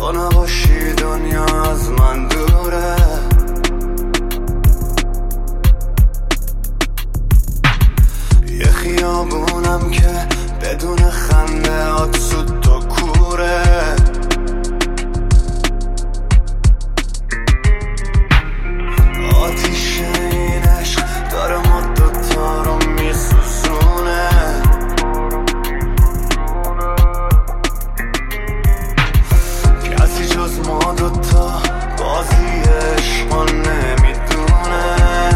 تو نباشی دنیا از من دوره. یه خیابونم که بدون خنده هات سود تا کوره. آتیش این عشق داره ما دوتا رو میسوزونه. کسی جز ما دوتا بازی عشقا نمیدونه.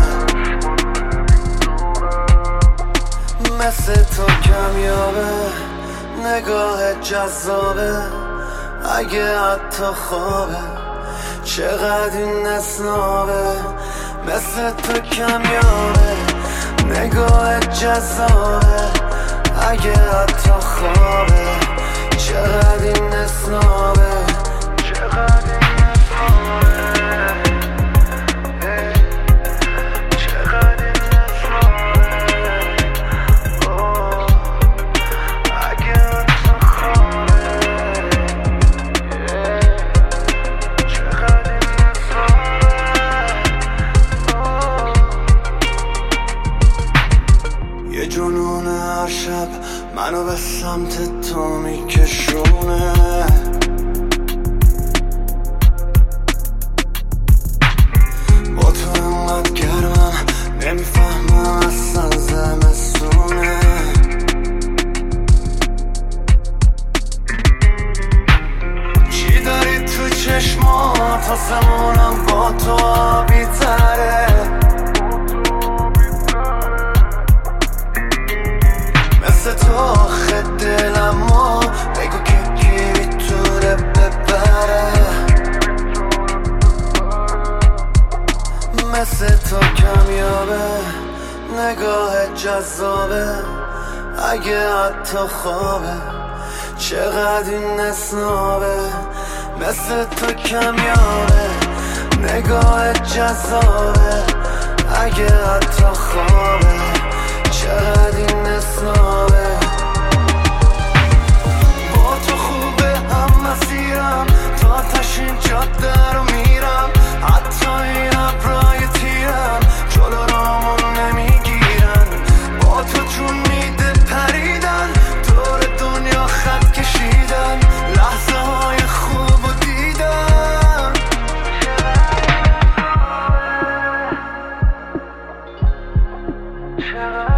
مثل تو کمیابه نگاه جذابه، اگه حتی خوابه چقدر این اسنابه. مثل تو کمیابه نگاه جذابه، اگه حتی خوابه چقدر این اسنابه. چقدر این اسنابه. چقدر این اسنابه. اگه حتی خوابه چقدر این اسنابه. یه جنون هر شب منو به سمت تو میکشونه. با تو انقدر گرمم نمیفهمم اصلا زمستونه. چی داری تو چشمات آسمونم با تو آبی تره. مثل تو آخه دلمو بگو که کی میتونه ببره. مثل تو کمیابه نگاه جذابه، اگه حتی خوابه چقدر این اسنابه. مثل تو کمیابه نگاه جذابه، اگه حتی خوابه چقدر این اسنابه. با تو خوبه هم مسیرم تا تشین جاده رو میرم. حتی این ابرای تیرم جلو رامون نمیگیرن. با تو جون میده پریدن دور دنیا خط کشیدن. لحظه های خوب و دیدن. چقدر